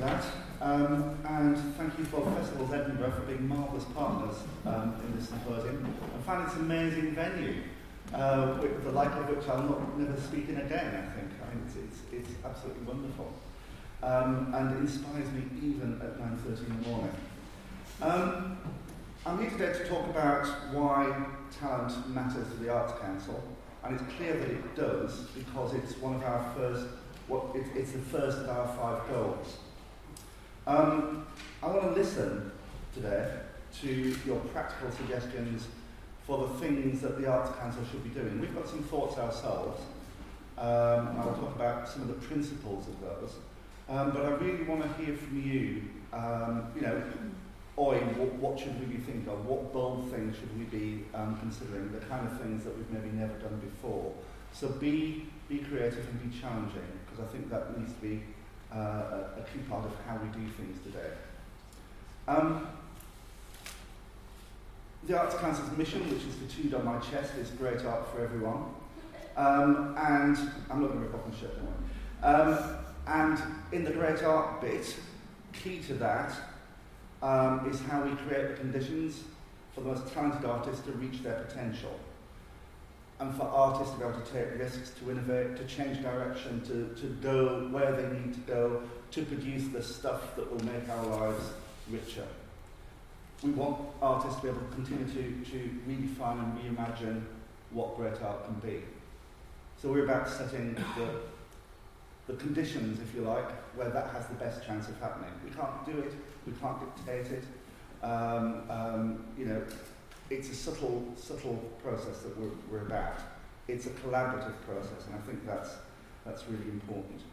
that. And thank you for Festivals Edinburgh for being marvellous partners in this symposium. I find it's an amazing venue, with the like of which I'll never speak in again, I think. It's absolutely wonderful. And it inspires me even at 9:30 in the morning. I'm here today to talk about why talent matters to the Arts Council, and it's clear that it does because it's one of our first, it's the first of our 5 goals. I want to listen today to your practical suggestions for the things that the Arts Council should be doing. We've got some thoughts ourselves, and I'll talk about some of the principles of those. But I really want to hear from you, what should we be thinking of? What bold things should we be considering? The kind of things that we've maybe never done before. So be creative and be challenging, because I think that needs to be a key part of how we do things today. The Arts Council's mission, which is tattooed on my chest, is great art for everyone. And I'm not going to rip off my shirt, don't worry. And in the great art bit, key to that is how we create the conditions for the most talented artists to reach their potential. And for artists to be able to take risks, to innovate, to change direction, to go where they need to go, to produce the stuff that will make our lives richer. We want artists to be able to continue to redefine and reimagine what great art can be. So we're about setting the conditions, if you like, where that has the best chance of happening. We can't do it, we can't dictate it. It's a subtle process that we're about. It's a collaborative process, and I think that's really important.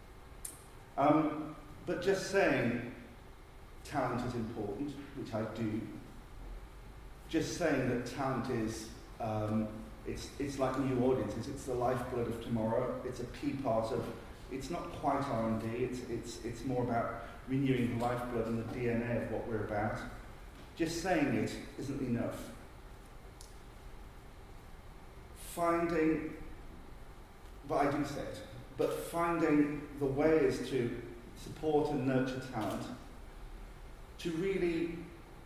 But just saying talent is important, which I do. Just saying that talent is it's like new audiences. It's the lifeblood of tomorrow. It's a key part of. It's not quite R&D. It's more about renewing the lifeblood and the DNA of what we're about. Just saying it isn't enough. But I do say it, but finding the ways to support and nurture talent, to really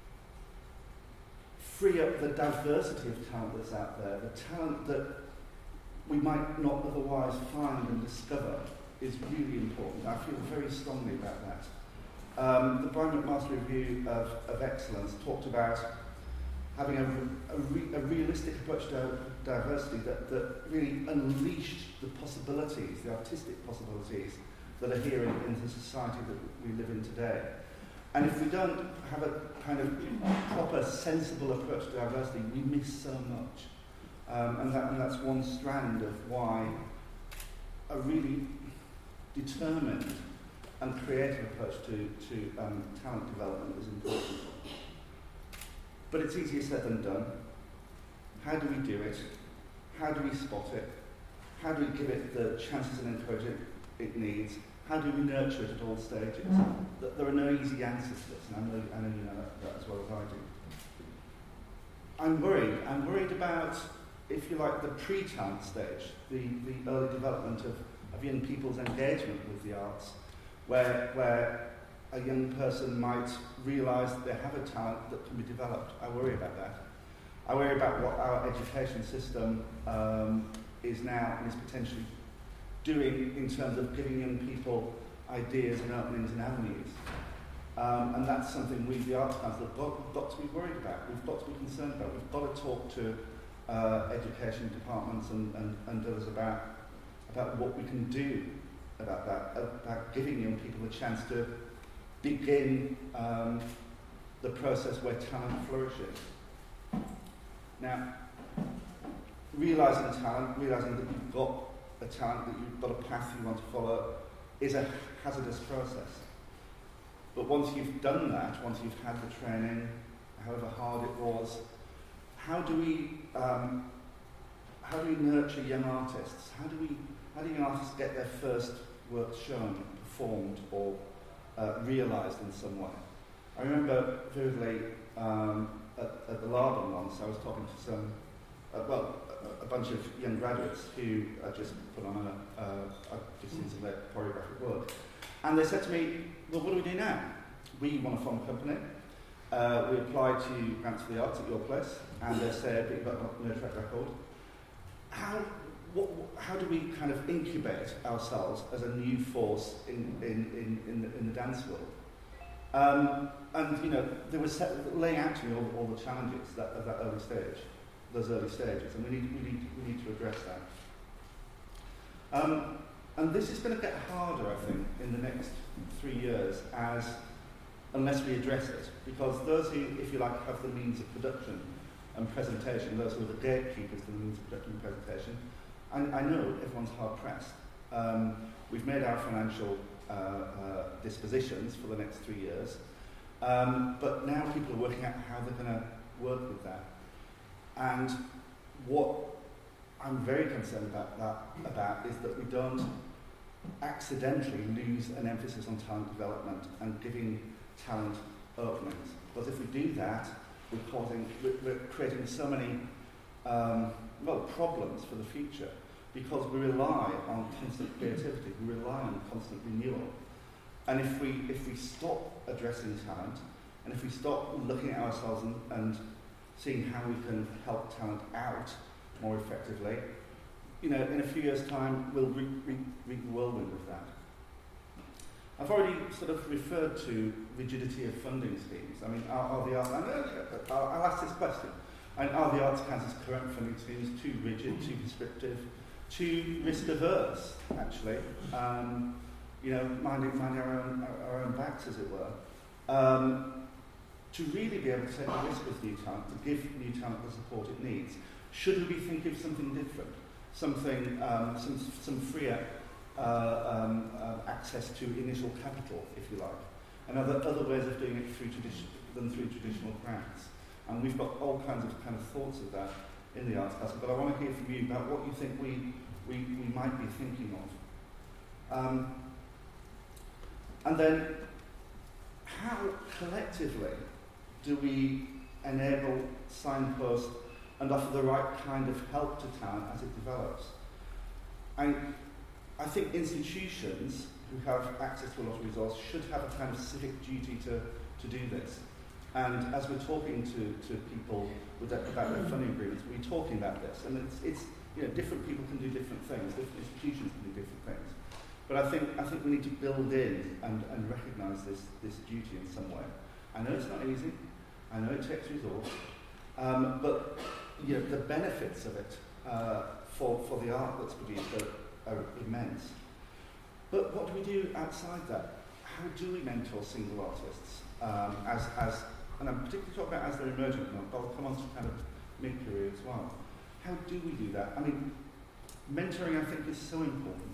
free up the diversity of talent that's out there, the talent that we might not otherwise find and discover is really important. I feel very strongly about that. The Brian McMaster Review of Excellence talked about having a realistic approach to diversity that really unleashed the possibilities, the artistic possibilities that are here in the society that we live in today. And if we don't have a kind of proper, sensible approach to diversity, we miss so much. And that's one strand of why a really determined and creative approach to talent development is important. But it's easier said than done. How do we do it? How do we spot it? How do we give it the chances and encouragement it needs? How do we nurture it at all stages? There are no easy answers to this, and I know you know that as well as I do. I'm worried about, if you like, the pre-talent stage, the early development of young people's engagement with the arts, where a young person might realise that they have a talent that can be developed. I worry about that. I worry about what our education system is now and is potentially doing in terms of giving young people ideas and openings and avenues. And that's something we, the Arts Council, have got to be worried about. We've got to be concerned about. We've got to talk to education departments and others about what we can do about that, about giving young people a chance to begin the process where talent flourishes. Now, realising that you've got a talent, that you've got a path you want to follow, is a hazardous process. But once you've done that, once you've had the training, however hard it was, how do we nurture young artists? How do young artists get their first work shown, performed, or realised in some way? I remember vividly at the Lardon once, I was talking to some, a bunch of young graduates who had just put on I've just seen some of their choreographic work. And they said to me, well, what do we do now? We want to form a company. We applied to Grants for the Arts at your place, and they said, you've got no track record. How do we kind of incubate ourselves as a new force in the dance world? And you know, they were laying out to me all the challenges of that early stage, those early stages, and we need to address that. And this is going to get harder, I think, in the next 3 years, unless we address it, because those who, if you like, have the means of production and presentation, those who are the gatekeepers to the means of production and presentation, I know everyone's hard pressed. We've made our financial dispositions for the next 3 years, but now people are working out how they're going to work with that. And what I'm very concerned about is that we don't accidentally lose an emphasis on talent development and giving talent openings. Because if we do that, we're creating so many problems for the future, because we rely on constant creativity, we rely on constant renewal. And if we stop addressing talent, and if we stop looking at ourselves and seeing how we can help talent out more effectively, you know, in a few years' time, we'll reap the whirlwind of that. I've already sort of referred to rigidity of funding schemes. I mean, are the arts, I'll ask this question. Are the Arts Council's current funding schemes too rigid, too prescriptive, too risk-averse, actually? You know, minding our own backs, as it were. To really be able to take the risk with new talent, to give new talent the support it needs, should we be thinking of something different? Something, some freer access to initial capital, if you like, and other ways of doing it through traditional grants. And we've got all kinds of kind of thoughts of that in the Arts Council, but I want to hear from you about what you think we might be thinking of. And then, how collectively do we enable, signpost, and offer the right kind of help to talent as it develops? I think institutions who have access to a lot of resource should have a kind of civic duty to do this. And as we're talking to people about their funding agreements, we're talking about this. And it's you know, different people can do different things, different institutions can do different things. But I think we need to build in and recognise this duty in some way. I know it's not easy. I know it takes resource. But you know, the benefits of it for the art that's produced are immense. But what do we do outside that? How do we mentor single artists? And I'm particularly talking about as they're emerging, but I'll come on to kind of mid-career as well. How do we do that? I mean, mentoring, I think, is so important.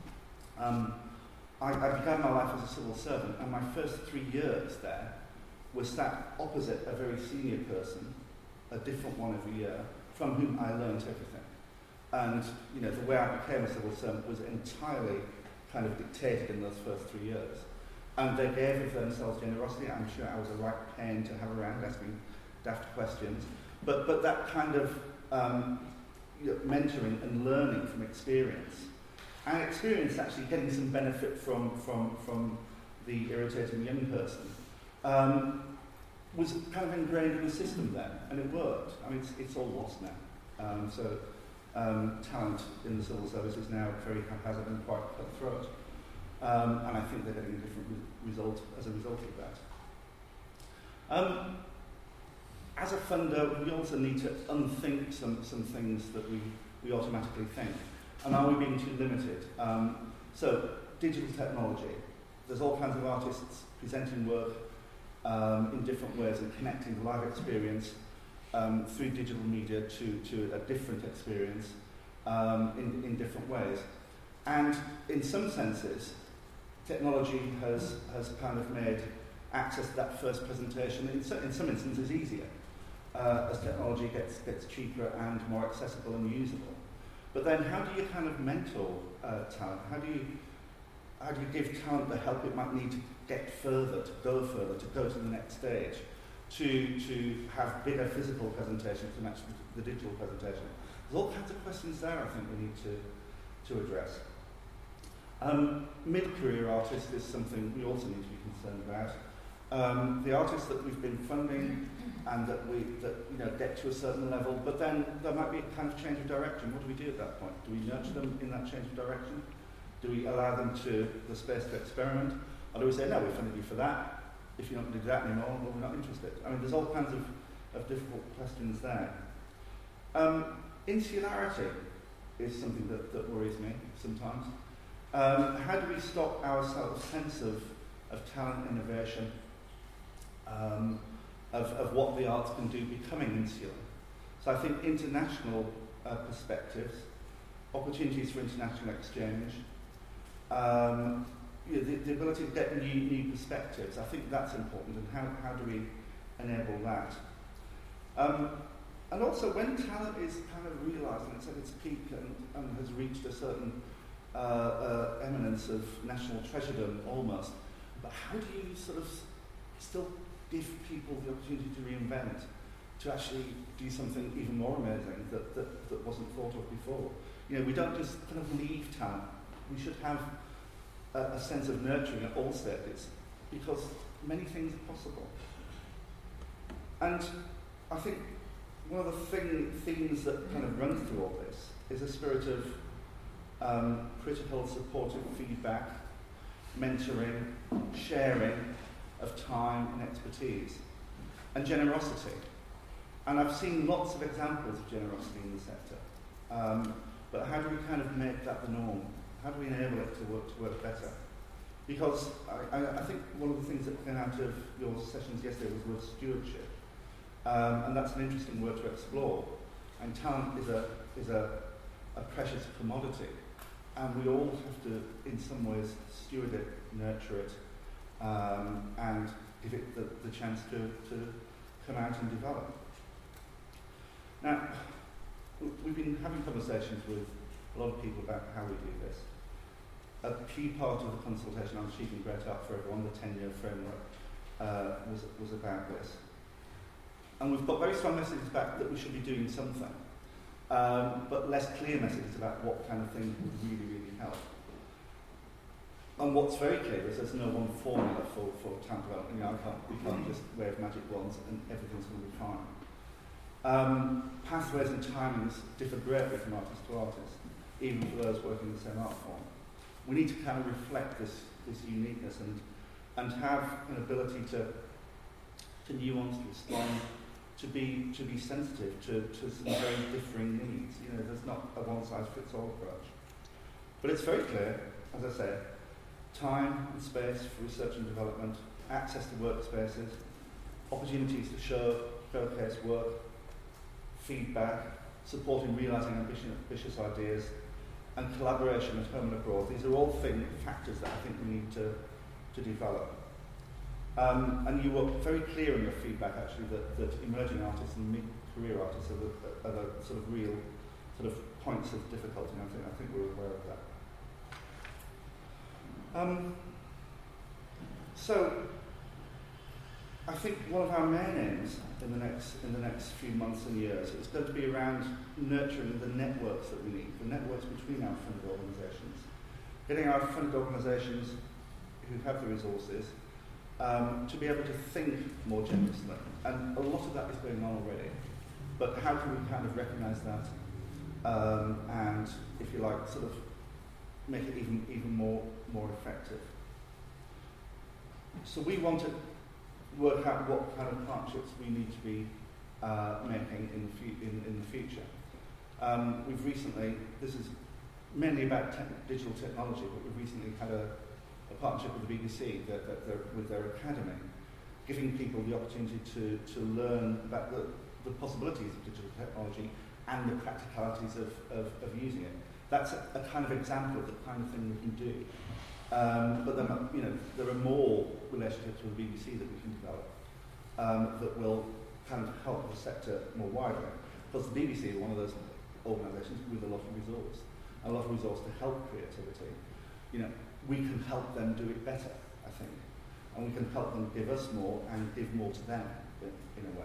I began my life as a civil servant, and my first 3 years there was sat opposite a very senior person, a different one every year, from whom I learned everything. And you know, the way I became a civil servant was entirely kind of dictated in those first 3 years. And they gave of themselves generosity. I'm sure I was a right pain to have around, asking daft questions. But that kind of you know, mentoring and learning from experience, and experience actually getting some benefit from the irritating young person, was kind of ingrained in the system then, and it worked. I mean, it's all lost now. So talent in the civil service is now very haphazard and quite cutthroat. And I think they're getting a different result as a result of that. As a funder, we also need to unthink some things that we automatically think. And are we being too limited? So, digital technology. There's all kinds of artists presenting work in different ways and connecting the live experience through digital media to a different experience in different ways. And in some senses, technology has kind of made access to that first presentation in some instances easier as technology gets cheaper and more accessible and usable. But then how do you kind of mentor talent? How do you give talent the help it might need to get further, to go to the next stage, to have bigger physical presentations to match the digital presentation? There's all kinds of questions there I think we need to address. Mid-career artists is something we also need to be concerned about. The artists that we've been funding and that get to a certain level, but then there might be a kind of change of direction. What do we do at that point? Do we nurture them in that change of direction? Do we allow them the space to experiment? Or do we say, no, we funded you for that. If you don't do that anymore, well, we're not interested. I mean, there's all kinds of difficult questions there. Insularity is something that worries me sometimes. How do we stop our sense of talent, innovation, of what the arts can do becoming insular? So I think international perspectives, opportunities for international exchange, the ability to get new perspectives, I think that's important, and how do we enable that? And also when talent is kind of realised and it's at its peak and has reached a certain eminence of national treasuredom almost, but how do you sort of still give people the opportunity to reinvent, to actually do something even more amazing that wasn't thought of before? You know, we don't just kind of leave talent. We should have a sense of nurturing at all stages, because many things are possible. And I think one of the themes that kind of runs through all this is a spirit of critical, supportive feedback, mentoring, sharing of time and expertise, and generosity. And I've seen lots of examples of generosity in the sector. But how do we kind of make that the norm? How do we enable it to work better? Because I think one of the things that came out of your sessions yesterday was the word stewardship. And that's an interesting word to explore. And talent is a precious commodity. And we all have to, in some ways, steward it, nurture it, and give it the chance to come out and develop. Now, we've been having conversations with a lot of people about how we do this. A key part of the consultation on Achieving Great Art for Everyone, the 10-year framework, was about this. And we've got very strong messages back that we should be doing something, but less clear messages about what kind of things would really, really help. And what's very clear is there's no one formula for talent development. You know, we can't just wave magic wands and everything's going to be fine. Pathways and timings differ greatly from artist to artist, even for those working in the same art form. We need to kind of reflect this uniqueness and have an ability to nuance, to respond, to be sensitive to some very differing needs. You know, there's not a one-size-fits-all approach. But it's very clear, as I said, time and space for research and development, access to workspaces, opportunities to showcase work, feedback, supporting realising ambitious ideas, and collaboration at home and abroad. These are all factors that I think we need to develop. And you were very clear in your feedback, actually, that emerging artists and mid-career artists are the sort of real sort of points of difficulty. And I think we're aware of that. So, I think one of our main aims in the next few months and years is going to be around nurturing the networks that we need, the networks between our funded organisations, getting our funded organisations who have the resources to be able to think more generously. And a lot of that is going on already. But how can we kind of recognise that and, if you like, sort of make it even more effective? So we want to work out what kind of partnerships we need to be making in the future. We've recently, this is mainly about digital technology, but we've recently had a partnership with the BBC with their academy, giving people the opportunity to learn about the possibilities of digital technology and the practicalities of using it. That's a kind of example of the kind of thing we can do. But then, you know, there are more relationships with the BBC that we can develop that will kind of help the sector more widely. Because the BBC is one of those organisations with a lot of resource to help creativity. You know, we can help them do it better, I think, and we can help them give us more and give more to them in a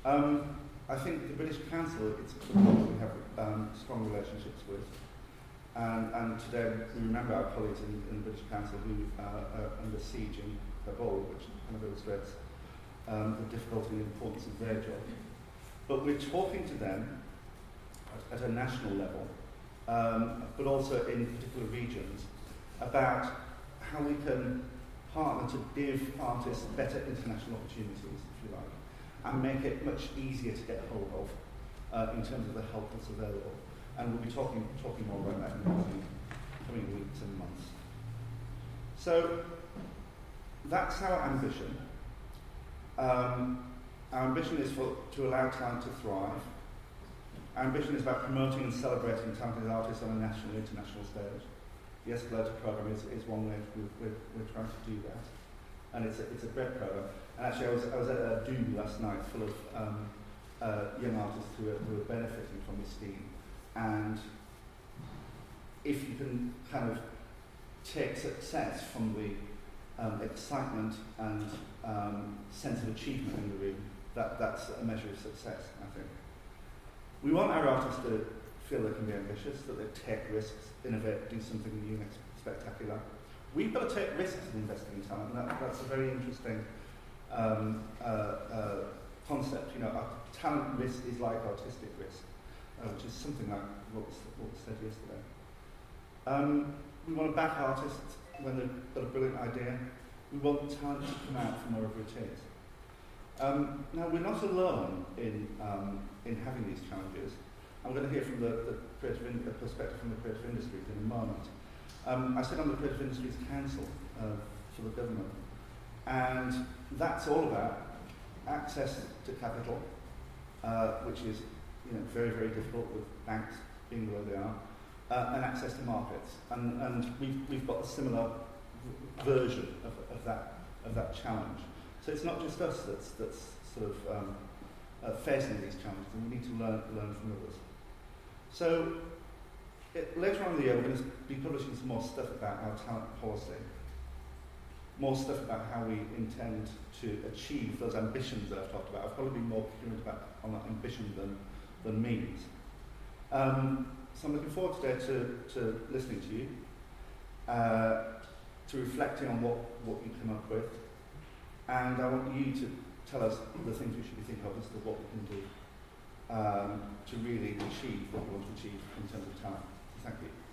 way. I think the British Council, it's the one that we have strong relationships with. And today we remember our colleagues in the British Council who are under siege in Kabul, which kind of illustrates the difficulty and importance of their job. But we're talking to them at a national level, but also in particular regions, about how we can partner to give artists better international opportunities, if you like, and make it much easier to get hold of in terms of the help that's available. And we'll be talking more about that in the coming weeks and months. So that's our ambition. Our ambition is to allow talent to thrive. Our ambition is about promoting and celebrating talented artists on a national and international stage. The Escalator programme is one way we're trying to do that. And it's a great programme. And actually I was at a do last night full of young artists who are benefiting from this scheme. And if you can kind of take success from the excitement and sense of achievement in the room, that's a measure of success, I think. We want our artists to feel they can be ambitious, that they take risks, innovate, do something new and spectacular. We've got to take risks in investing in talent, and that's a very interesting concept. You know, talent risk is like artistic risk, which is something like what was said yesterday. We want to back artists when they've got a brilliant idea. We want talent to come out from wherever it is. Now, we're not alone in having these challenges. I'm going to hear from the perspective from the creative industries in a moment. I sit on the Creative Industries Council for the government, and that's all about access to capital, which is very, very difficult with banks being where they are, and access to markets. And we've got a similar version of that challenge. So it's not just us that's sort of facing these challenges, and we need to learn from others. So later on in the year, we're going to be publishing some more stuff about our talent policy, more stuff about how we intend to achieve those ambitions that I've talked about. I've probably been more concerned on that ambition than means. So I'm looking forward today to listening to you, to reflecting on what you come up with, and I want you to tell us the things we should be thinking of as to what we can do to really achieve what we want to achieve in terms of talent. Thank you.